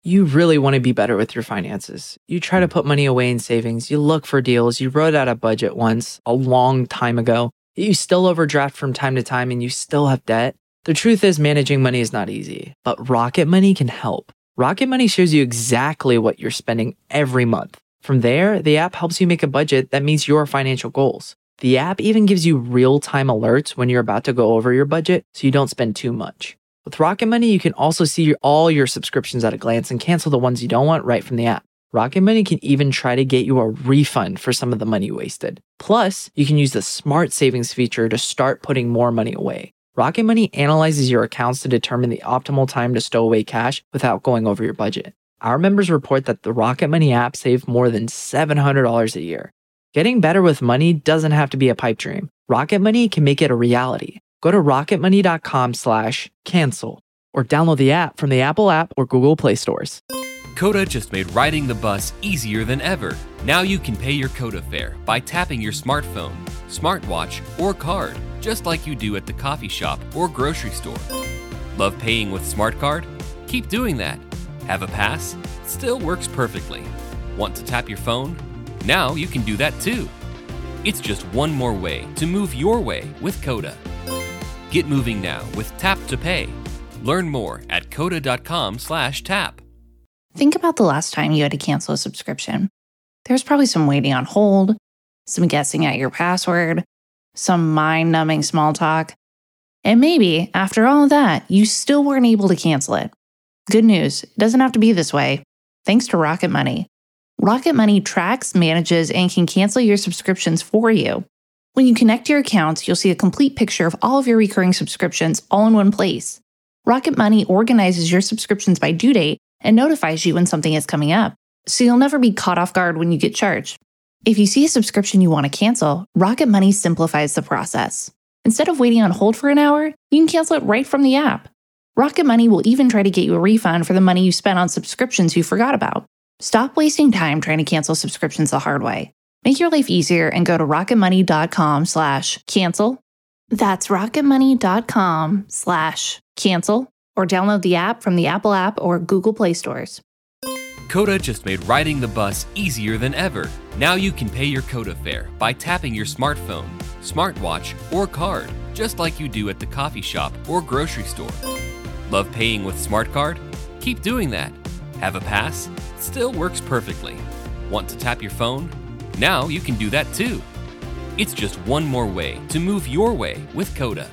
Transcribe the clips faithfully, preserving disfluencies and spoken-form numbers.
You really want to be better with your finances. You try to put money away in savings. You look for deals. You wrote out a budget once a long time ago. You still overdraft from time to time and you still have debt. The truth is managing money is not easy, but Rocket Money can help. Rocket Money shows you exactly what you're spending every month. From there, the app helps you make a budget that meets your financial goals. The app even gives you real-time alerts when you're about to go over your budget so you don't spend too much. With Rocket Money, you can also see your, all your subscriptions at a glance and cancel the ones you don't want right from the app. Rocket Money can even try to get you a refund for some of the money wasted. Plus, you can use the Smart Savings feature to start putting more money away. Rocket Money analyzes your accounts to determine the optimal time to stow away cash without going over your budget. Our members report that the Rocket Money app saved more than seven hundred dollars a year. Getting better with money doesn't have to be a pipe dream. Rocket Money can make it a reality. Go to rocketmoney.com slash cancel or download the app from the Apple app or Google Play stores. Coda just made riding the bus easier than ever. Now you can pay your Coda fare by tapping your smartphone, smartwatch, or card, just like you do at the coffee shop or grocery store. Love paying with Smart Card? Keep doing that. Have a pass? Still works perfectly. Want to tap your phone? Now you can do that too. It's just one more way to move your way with Coda. Get moving now with Tap to Pay. Learn more at coda.com slash tap. Think about the last time you had to cancel a subscription. There's probably some waiting on hold, some guessing at your password, some mind-numbing small talk. And maybe, after all of that, you still weren't able to cancel it. Good news, it doesn't have to be this way. Thanks to Rocket Money. Rocket Money tracks, manages, and can cancel your subscriptions for you. When you connect your accounts, you'll see a complete picture of all of your recurring subscriptions all in one place. Rocket Money organizes your subscriptions by due date and notifies you when something is coming up, so you'll never be caught off guard when you get charged. If you see a subscription you want to cancel, Rocket Money simplifies the process. Instead of waiting on hold for an hour, you can cancel it right from the app. Rocket Money will even try to get you a refund for the money you spent on subscriptions you forgot about. Stop wasting time trying to cancel subscriptions the hard way. Make your life easier and go to rocketmoney.com slash cancel. That's rocketmoney.com slash cancel or download the app from the Apple app or Google Play stores. Coda just made riding the bus easier than ever. Now you can pay your Coda fare by tapping your smartphone, smartwatch, or card, just like you do at the coffee shop or grocery store. Love paying with Smart Card? Keep doing that. Have a pass? Still works perfectly. Want to tap your phone? Now you can do that too. It's just one more way to move your way with Coda.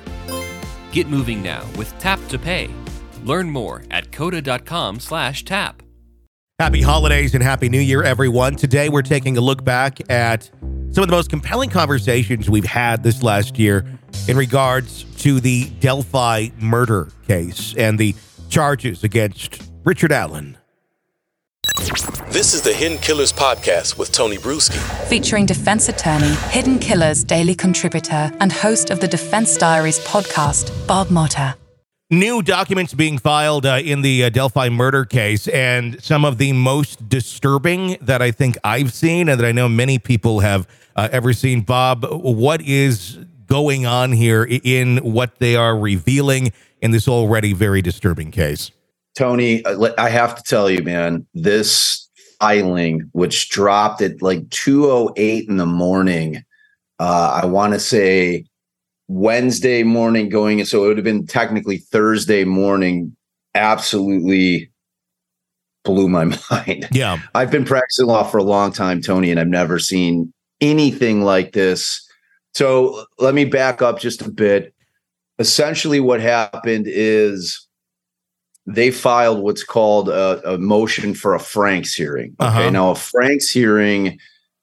Get moving now with Tap to Pay. Learn more at coda.com slash tap. Happy holidays and Happy New Year, everyone. Today we're taking a look back at some of the most compelling conversations we've had this last year in regards to the Delphi murder case and the charges against Richard Allen. This is the Hidden Killers podcast with Tony Bruschi. Featuring defense attorney, Hidden Killers daily contributor, and host of the Defense Diaries podcast, Bob Motta. New documents being filed uh, in the uh, Delphi murder case, and some of the most disturbing that I think I've seen and that I know many people have uh, ever seen. Bob, what is going on here in what they are revealing in this already very disturbing case? Tony, I have to tell you, man, this filing, which dropped at like two oh eight in the morning, uh, I want to say Wednesday morning going, so it would have been technically Thursday morning, absolutely blew my mind. Yeah. I've been practicing law for a long time, Tony, and I've never seen anything like this. So let me back up just a bit. Essentially what happened is they filed what's called a, a motion for a Franks hearing. Okay. Uh-huh. Now a Franks hearing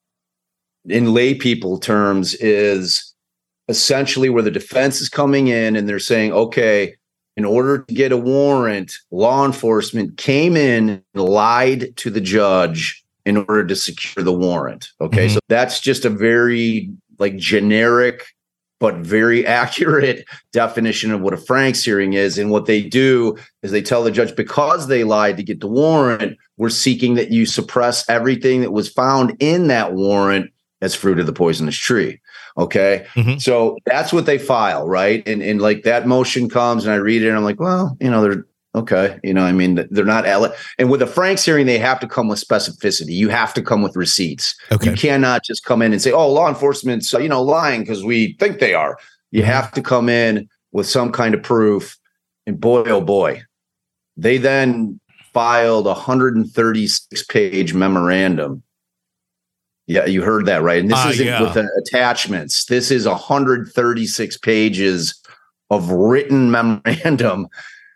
in lay people terms is essentially where the defense is coming in and they're saying, okay, in order to get a warrant, law enforcement came in and lied to the judge in order to secure the warrant. Okay. Mm-hmm. So that's just a very like generic, but very accurate definition of what a Franks hearing is. And what they do is they tell the judge, because they lied to get the warrant, we're seeking that you suppress everything that was found in that warrant as fruit of the poisonous tree. Okay. Mm-hmm. So that's what they file. Right. And, and like that motion comes and I read it and I'm like, well, you know, they're Okay. You know, I mean, they're not, and with a Franks hearing, they have to come with specificity. You have to come with receipts. Okay. You cannot just come in and say, oh, law enforcement's, you know, lying because we think they are. You mm-hmm. have to come in with some kind of proof. And boy, oh boy, they then filed a one hundred thirty-six page memorandum. Yeah, you heard that right. And this uh, isn't yeah. with uh, attachments. This is one hundred thirty-six pages of written memorandum.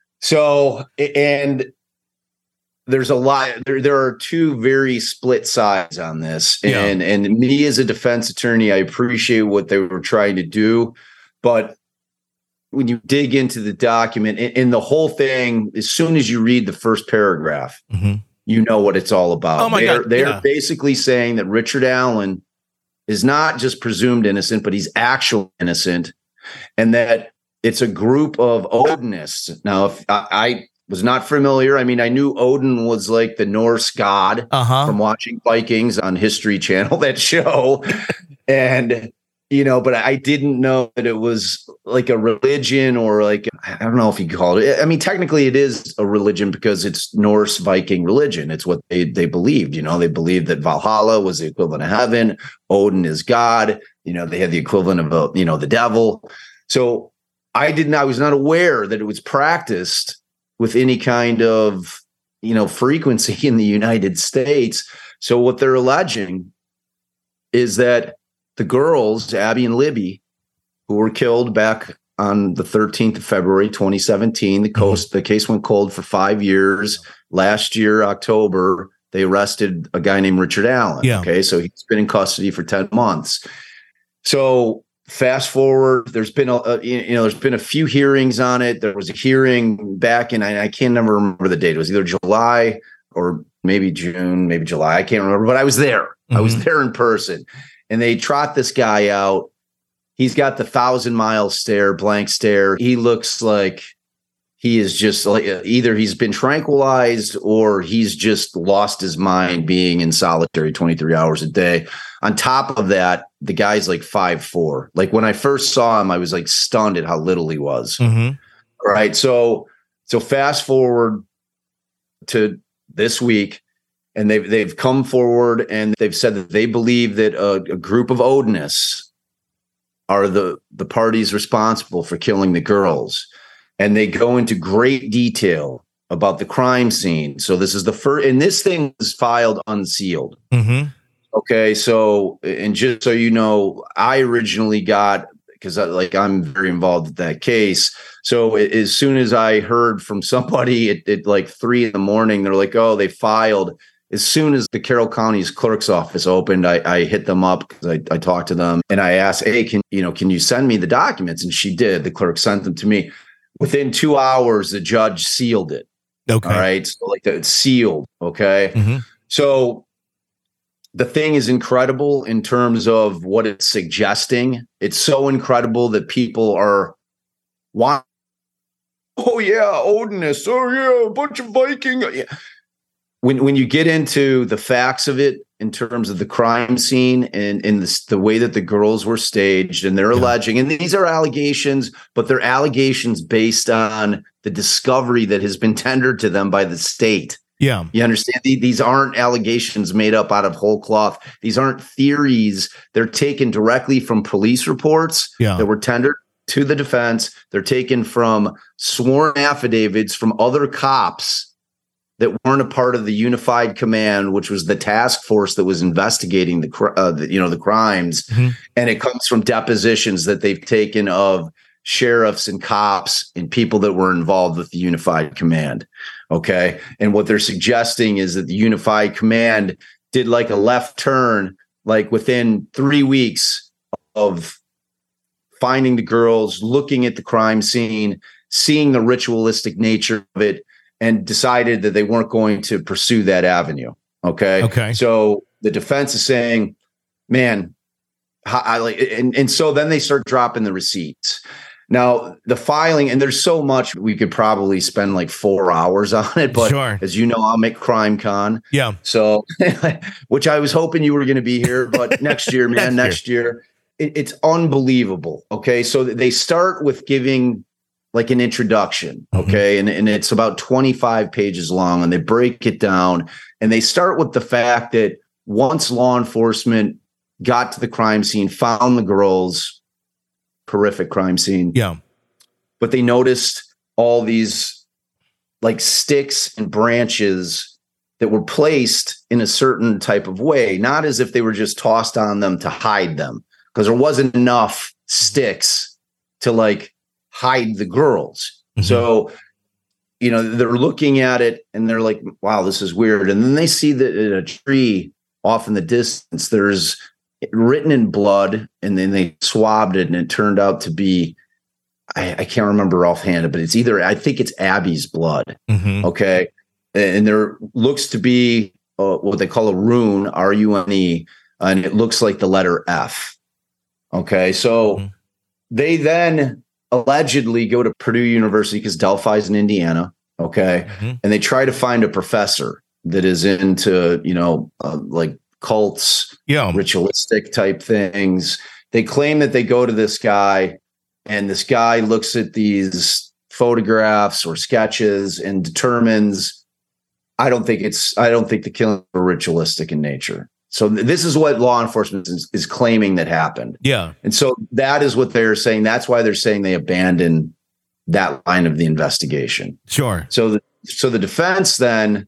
So, and there's a lot, there, there are two very split sides on this. And, yeah. and me as a defense attorney, I appreciate what they were trying to do. But when you dig into the document and, and the whole thing, as soon as you read the first paragraph, mm-hmm. you know what it's all about. Oh my they're, God. They're yeah. basically saying that Richard Allen is not just presumed innocent, but he's actually innocent. And that it's a group of Odinists. Now, if I, I was not familiar, I mean, I knew Odin was like the Norse god uh-huh. from watching Vikings on History Channel, that show. And, you know, but I didn't know that it was like a religion or like, I don't know if you call it. I mean, technically it is a religion because it's Norse Viking religion. It's what they, they believed, you know, they believed that Valhalla was the equivalent of heaven. Odin is God. You know, they had the equivalent of, a, you know, the devil. So I didn't, I was not aware that it was practiced with any kind of, you know, frequency in the United States. So what they're alleging is that the girls, Abby and Libby, who were killed back on the thirteenth of February, twenty seventeen, the coast, mm-hmm. the case went cold for five years. Last year, October, they arrested a guy named Richard Allen. Yeah. Okay. So he's been in custody for ten months. So fast forward, there's been a, a you know there's been a few hearings on it. There was a hearing back in I, I can't never remember the date. It was either July or maybe June, maybe July. I can't remember, but I was there. Mm-hmm. I was there in person, and they trot this guy out. He's got the thousand mile stare, blank stare. He looks like he is just like either he's been tranquilized or he's just lost his mind being in solitary twenty-three hours a day. On top of that, the guy's like five foot four. Like when I first saw him, I was like stunned at how little he was. Mm-hmm. Right. So, so fast forward to this week, and they've, they've come forward and they've said that they believe that a, a group of Odinists are the, the parties responsible for killing the girls. And they go into great detail about the crime scene. So this is the first, and this thing was filed unsealed. Mm-hmm. Okay, so, and just so you know, I originally got, because like I'm very involved with that case. So as soon as I heard from somebody at, at like three in the morning, they're like, oh, they filed. As soon as the Carroll County's clerk's office opened, I, I hit them up because I, I talked to them and I asked, hey, can you know, can you send me the documents? And she did. The clerk sent them to me. Within two hours, the judge sealed it. Okay. All right. So like the, it's sealed. Okay. Mm-hmm. So the thing is incredible in terms of what it's suggesting. It's so incredible that people are want. Oh yeah, Odinists. Oh yeah, a bunch of Viking. Yeah. When when you get into the facts of it, in terms of the crime scene and in the, the way that the girls were staged, and they're yeah. alleging, and these are allegations, but they're allegations based on the discovery that has been tendered to them by the state. Yeah. You understand? These aren't allegations made up out of whole cloth. These aren't theories. They're taken directly from police reports yeah. that were tendered to the defense. They're taken from sworn affidavits from other cops that weren't a part of the Unified Command, which was the task force that was investigating the, uh, the you know, the crimes. Mm-hmm. And it comes from depositions that they've taken of sheriffs and cops and people that were involved with the Unified Command. Okay. And what they're suggesting is that the Unified Command did like a left turn, like within three weeks of finding the girls, looking at the crime scene, seeing the ritualistic nature of it, and decided that they weren't going to pursue that avenue. Okay. Okay. So the defense is saying, man, I like, and, and so then they start dropping the receipts. Now the filing, and there's so much, we could probably spend like four hours on it, but sure. as you know, I'm at Crime Con. Yeah. So, which I was hoping you were going to be here, but next year, man, next year, year it, it's unbelievable. Okay. So they start with giving like an introduction. Okay. Mm-hmm. And, and it's about twenty-five pages long, and they break it down, and they start with the fact that once law enforcement got to the crime scene, found the girls, horrific crime scene. Yeah. But they noticed all these like sticks and branches that were placed in a certain type of way, not as if they were just tossed on them to hide them, because there wasn't enough sticks to like hide the girls. Mm-hmm. So, you know, they're looking at it and they're like, wow, this is weird. And then they see that in a tree off in the distance, there's written in blood, and then they swabbed it, and it turned out to be, I, I can't remember offhand, but it's either, I think it's Abby's blood. Mm-hmm. Okay. And there looks to be uh, what they call a rune, R U N E, and it looks like the letter F. Okay. So mm-hmm. they then allegedly go to Purdue University, because Delphi's in Indiana. Okay. Mm-hmm. And they try to find a professor that is into, you know, uh, like cults, yeah, ritualistic type things. They claim that they go to this guy, and this guy looks at these photographs or sketches and determines, I don't think it's, I don't think the killings are ritualistic in nature. So th- this is what law enforcement is, is claiming that happened. Yeah. And so that is what they're saying. That's why they're saying they abandoned that line of the investigation. Sure. So the, so the defense then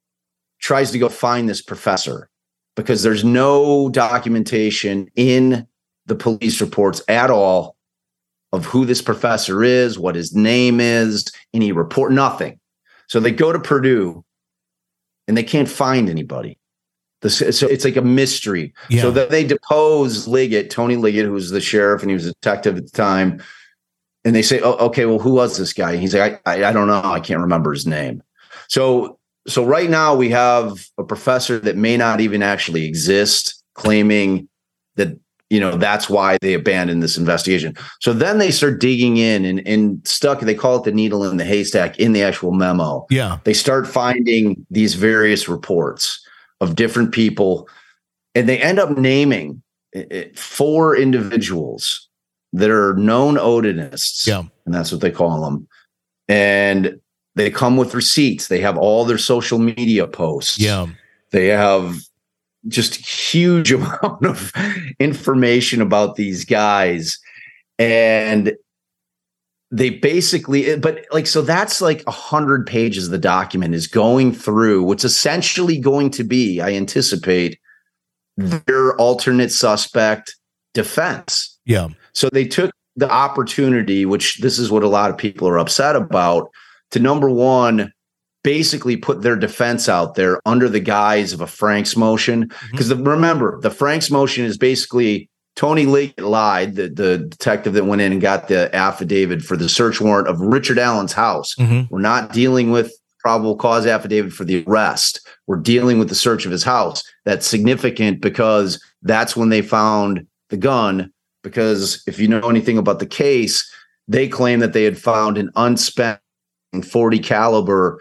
tries to go find this professor, because there's no documentation in the police reports at all of who this professor is, what his name is, any report, nothing. So they go to Purdue, and they can't find anybody. This, so it's like a mystery. Yeah. So that they depose Liggett, Tony Liggett, who was the sheriff, and he was a detective at the time. And they say, oh, okay, well, who was this guy? And he's like, I, I, I don't know. I can't remember his name. So, so right now we have a professor that may not even actually exist, claiming that, you know, that's why they abandoned this investigation. So then they start digging in and, and stuck, they call it the needle in the haystack in the actual memo. Yeah. They start finding these various reports of different people, and they end up naming four individuals that are known Odinists. Yeah. And that's what they call them. And they come with receipts. They have all their social media posts. Yeah. They have just huge amount of information about these guys. And they basically, but like, so that's like a hundred pages of the document is going through what's essentially going to be, I anticipate, their alternate suspect defense. Yeah. So they took the opportunity, which this is what a lot of people are upset about, to number one, basically put their defense out there under the guise of a Franks motion. Because mm-hmm. remember, the Franks motion is basically Tony Liggett lied, the, the detective that went in and got the affidavit for the search warrant of Richard Allen's house. Mm-hmm. We're not dealing with probable cause affidavit for the arrest. We're dealing with the search of his house. That's significant because that's when they found the gun. Because if you know anything about the case, they claim that they had found an unspent forty caliber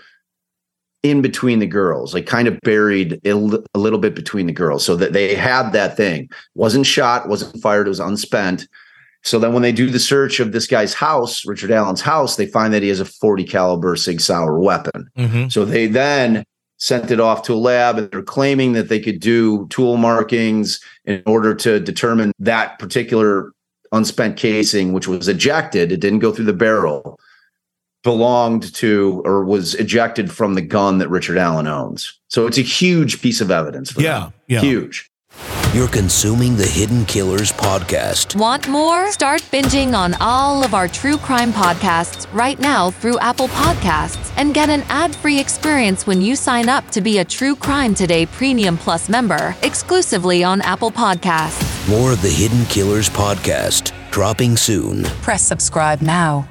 in between the girls, like kind of buried a little bit between the girls, so that they had that thing. Wasn't shot, wasn't fired, it was unspent. So then when they do the search of this guy's house, Richard Allen's house, they find that he has a forty caliber Sig Sauer weapon. Mm-hmm. So they then sent it off to a lab, and they're claiming that they could do tool markings in order to determine that particular unspent casing, which was ejected. It didn't go through the barrel, belonged to or was ejected from the gun that Richard Allen owns. So it's a huge piece of evidence for yeah, them. Yeah. Huge. You're consuming the Hidden Killers podcast. Want more? Start binging on all of our true crime podcasts right now through Apple Podcasts, and get an ad-free experience when you sign up to be a True Crime Today Premium Plus member, exclusively on Apple Podcasts. More of the Hidden Killers podcast, dropping soon. Press subscribe now.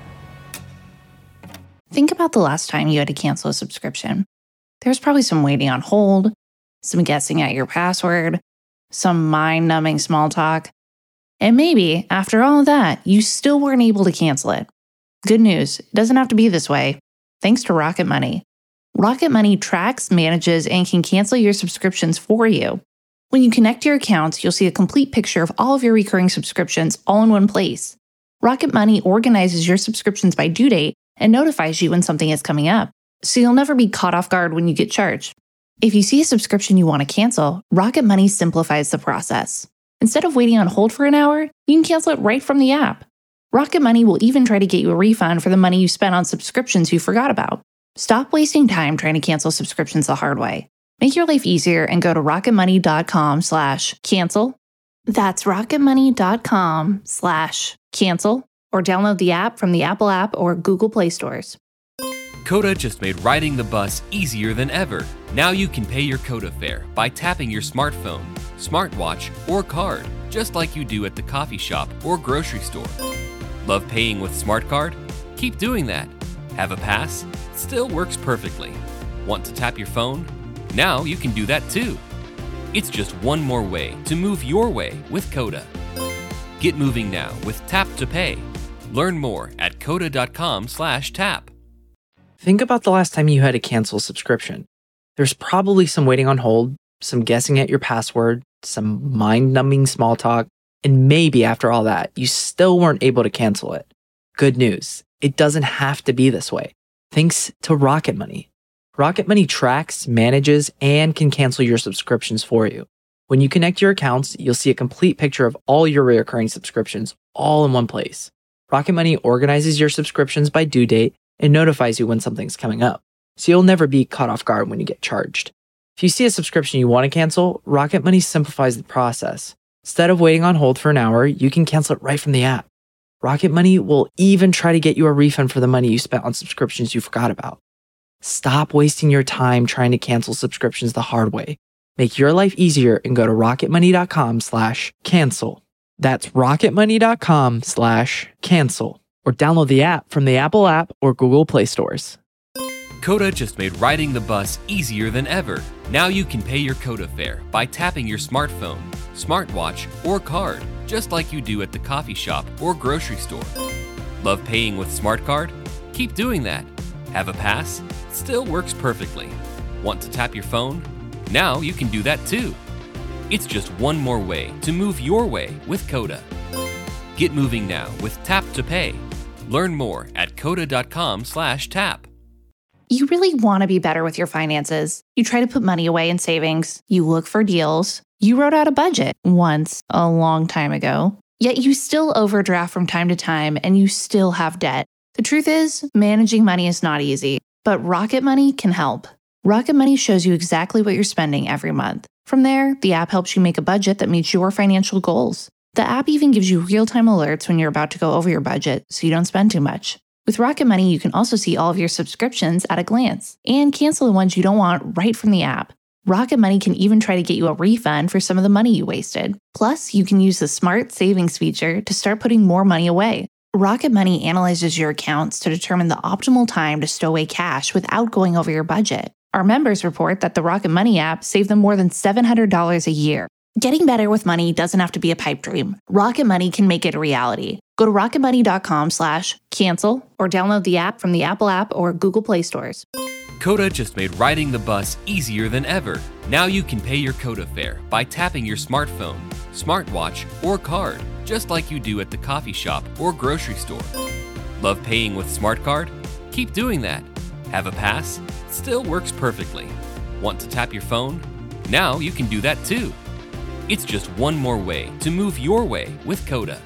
Think about the last time you had to cancel a subscription. There's probably some waiting on hold, some guessing at your password, some mind-numbing small talk. And maybe, after all of that, you still weren't able to cancel it. Good news, it doesn't have to be this way. Thanks to Rocket Money. Rocket Money tracks, manages, and can cancel your subscriptions for you. When you connect your accounts, you'll see a complete picture of all of your recurring subscriptions all in one place. Rocket Money organizes your subscriptions by due date and notifies you when something is coming up, so you'll never be caught off guard when you get charged. If you see a subscription you want to cancel, Rocket Money simplifies the process. Instead of waiting on hold for an hour, you can cancel it right from the app. Rocket Money will even try to get you a refund for the money you spent on subscriptions you forgot about. Stop wasting time trying to cancel subscriptions the hard way. Make your life easier and go to rocketmoney.com slash cancel. That's rocketmoney.com slash cancel or download the app from the Apple app or Google Play stores. Coda just made riding the bus easier than ever. Now you can pay your Coda fare by tapping your smartphone, smartwatch, or card, just like you do at the coffee shop or grocery store. Love paying with Smart Card? Keep doing that. Have a pass? Still works perfectly. Want to tap your phone? Now you can do that too. It's just one more way to move your way with Coda. Get moving now with Tap to Pay. Learn more at coda.com slash tap. Think about the last time you had to cancel a subscription. There's probably some waiting on hold, some guessing at your password, some mind-numbing small talk, and maybe after all that, you still weren't able to cancel it. Good news, it doesn't have to be this way. Thanks to Rocket Money. Rocket Money tracks, manages, and can cancel your subscriptions for you. When you connect your accounts, you'll see a complete picture of all your recurring subscriptions all in one place. Rocket Money organizes your subscriptions by due date and notifies you when something's coming up, so you'll never be caught off guard when you get charged. If you see a subscription you want to cancel, Rocket Money simplifies the process. Instead of waiting on hold for an hour, you can cancel it right from the app. Rocket Money will even try to get you a refund for the money you spent on subscriptions you forgot about. Stop wasting your time trying to cancel subscriptions the hard way. Make your life easier and go to rocketmoney.com slash cancel. That's rocketmoney.com slash cancel. Or download the app from the Apple app or Google Play stores. Coda just made riding the bus easier than ever. Now you can pay your Coda fare by tapping your smartphone, smartwatch, or card, just like you do at the coffee shop or grocery store. Love paying with Smart Card? Keep doing that. Have a pass? Still works perfectly. Want to tap your phone? Now you can do that too. It's just one more way to move your way with Coda. Get moving now with Tap to Pay. Learn more at coda.com slash tap. You really want to be better with your finances. You try to put money away in savings. You look for deals. You wrote out a budget once a long time ago. Yet you still overdraft from time to time and you still have debt. The truth is, managing money is not easy, but Rocket Money can help. Rocket Money shows you exactly what you're spending every month. From there, the app helps you make a budget that meets your financial goals. The app even gives you real-time alerts when you're about to go over your budget so you don't spend too much. With Rocket Money, you can also see all of your subscriptions at a glance and cancel the ones you don't want right from the app. Rocket Money can even try to get you a refund for some of the money you wasted. Plus, you can use the Smart Savings feature to start putting more money away. Rocket Money analyzes your accounts to determine the optimal time to stow away cash without going over your budget. Our members report that the Rocket Money app saved them more than seven hundred dollars a year. Getting better with money doesn't have to be a pipe dream. Rocket Money can make it a reality. Go to rocketmoney.com slash cancel or download the app from the Apple app or Google Play stores. Coda just made riding the bus easier than ever. Now you can pay your Coda fare by tapping your smartphone, smartwatch, or card, just like you do at the coffee shop or grocery store. Love paying with Smart Card? Keep doing that. Have a pass? Still works perfectly. Want to tap your phone? Now you can do that too. It's just one more way to move your way with Coda.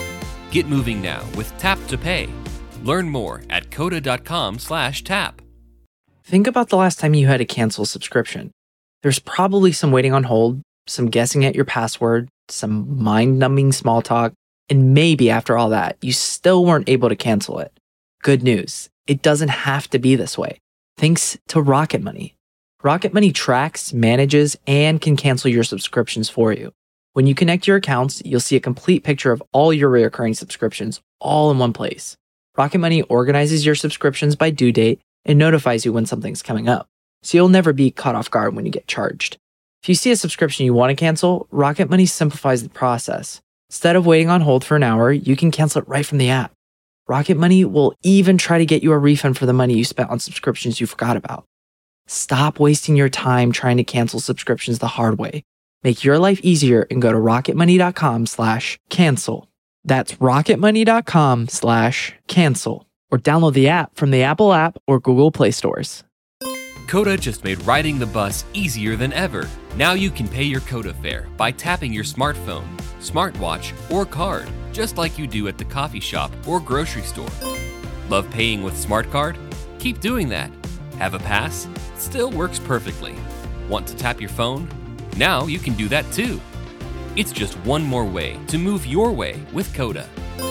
Get moving now with Tap to Pay. Learn more at coda.com slash tap. Think about the last time you had to cancel a subscription. There's probably some waiting on hold, some guessing at your password, some mind-numbing small talk, and maybe after all that, you still weren't able to cancel it. Good news, it doesn't have to be this way. Thanks to Rocket Money. Rocket Money tracks, manages, and can cancel your subscriptions for you. When you connect your accounts, you'll see a complete picture of all your recurring subscriptions all in one place. Rocket Money organizes your subscriptions by due date and notifies you when something's coming up, so you'll never be caught off guard when you get charged. If you see a subscription you want to cancel, Rocket Money simplifies the process. Instead of waiting on hold for an hour, you can cancel it right from the app. Rocket Money will even try to get you a refund for the money you spent on subscriptions you forgot about. Stop wasting your time trying to cancel subscriptions the hard way. Make your life easier and go to rocketmoney.com slash cancel. That's rocketmoney.com slash cancel. Or download the app from the Apple app or Google Play stores. Coda just made riding the bus easier than ever. Now you can pay your Coda fare by tapping your smartphone, smartwatch, or card, just like you do at the coffee shop or grocery store. Love paying with Smart Card? Keep doing that. Have a pass? Still works perfectly. Want to tap your phone? Now you can do that too. It's just one more way to move your way with Coda.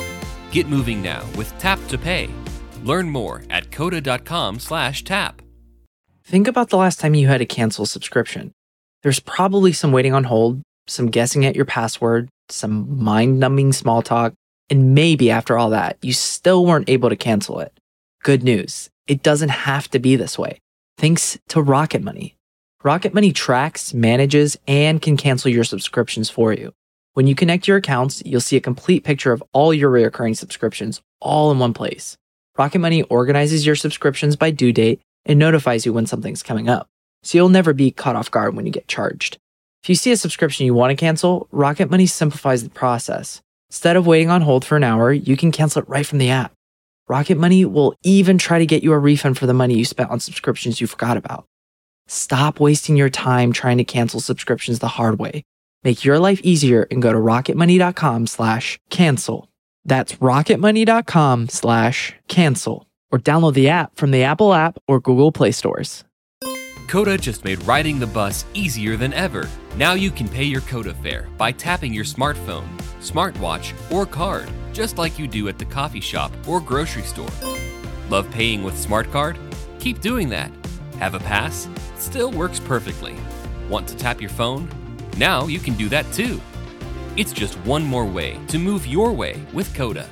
Get moving now with Tap to Pay. Learn more at coda.com slash tap. Think about the last time you had to cancel a subscription. There's probably some waiting on hold, some guessing at your password, some mind-numbing small talk, and maybe after all that, you still weren't able to cancel it. Good news, it doesn't have to be this way. Thanks to Rocket Money. Rocket Money tracks, manages, and can cancel your subscriptions for you. When you connect your accounts, you'll see a complete picture of all your recurring subscriptions all in one place. Rocket Money organizes your subscriptions by due date and notifies you when something's coming up, so you'll never be caught off guard when you get charged. If you see a subscription you want to cancel, Rocket Money simplifies the process. Instead of waiting on hold for an hour, you can cancel it right from the app. Rocket Money will even try to get you a refund for the money you spent on subscriptions you forgot about. Stop wasting your time trying to cancel subscriptions the hard way. Make your life easier and go to rocketmoney.com slash cancel. That's rocketmoney.com slash cancel. Or download the app from the Apple app or Google Play stores. Coda just made riding the bus easier than ever. Now you can pay your Coda fare by tapping your smartphone, smartwatch, or card, just like you do at the coffee shop or grocery store. Love paying with Smart Card? Keep doing that. Have a pass? Still works perfectly. Want to tap your phone? Now you can do that too. It's just one more way to move your way with Coda.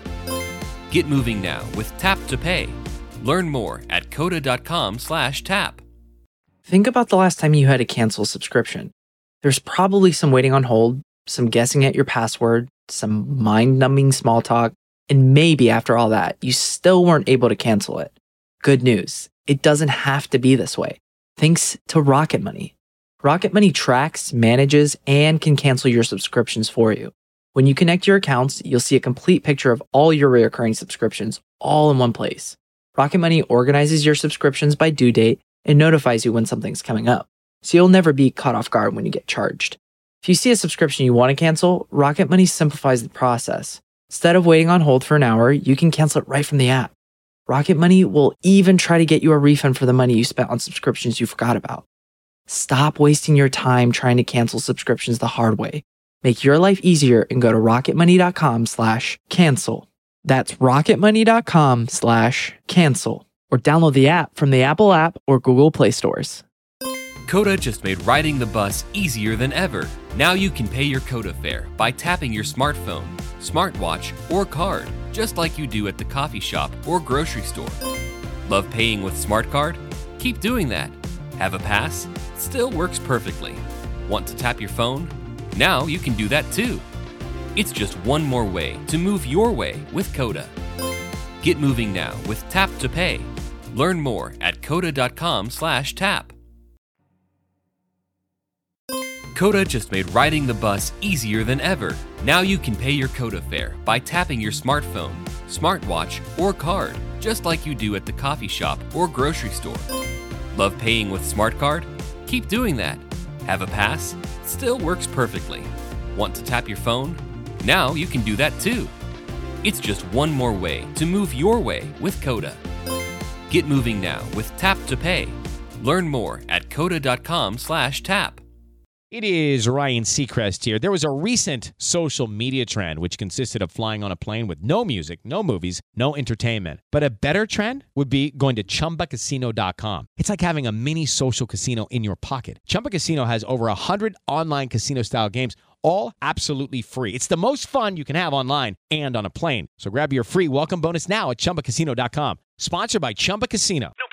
Get moving now with Tap to Pay. Learn more at coda.com slash tap. Think about the last time you had to cancel a subscription. There's probably some waiting on hold, some guessing at your password, some mind-numbing small talk, and maybe after all that, you still weren't able to cancel it. Good news, it doesn't have to be this way. Thanks to Rocket Money. Rocket Money tracks, manages, and can cancel your subscriptions for you. When you connect your accounts, you'll see a complete picture of all your recurring subscriptions all in one place. Rocket Money organizes your subscriptions by due date and notifies you when something's coming up, so you'll never be caught off guard when you get charged. If you see a subscription you want to cancel, Rocket Money simplifies the process. Instead of waiting on hold for an hour, you can cancel it right from the app. Rocket Money will even try to get you a refund for the money you spent on subscriptions you forgot about. Stop wasting your time trying to cancel subscriptions the hard way. Make your life easier and go to rocketmoney.com slash cancel. That's rocketmoney.com slash cancel. Or download the app from the Apple app or Google Play stores. Coda just made riding the bus easier than ever. Now you can pay your Coda fare by tapping your smartphone, smartwatch, or card, just like you do at the coffee shop or grocery store. Love paying with Smart Card? Keep doing that. Have a pass? Still works perfectly. Want to tap your phone? Now you can do that too. It's just one more way to move your way with Coda. Get moving now with Tap to Pay. Learn more at coda.com slash tap. Coda just made riding the bus easier than ever. Now you can pay your Coda fare by tapping your smartphone, smartwatch, or card, just like you do at the coffee shop or grocery store. Love paying with Smart Card? Keep doing that. Have a pass? Still works perfectly. Want to tap your phone? Now you can do that too. It's just one more way to move your way with Coda. Get moving now with Tap to Pay. Learn more at coda.com slash tap. It is Ryan Seacrest here. There was a recent social media trend which consisted of flying on a plane with no music, no movies, no entertainment. But a better trend would be going to chumba casino dot com. It's like having a mini social casino in your pocket. Chumba Casino has over one hundred online casino-style games, all absolutely free. It's the most fun you can have online and on a plane. So grab your free welcome bonus now at chumba casino dot com. Sponsored by Chumba Casino. No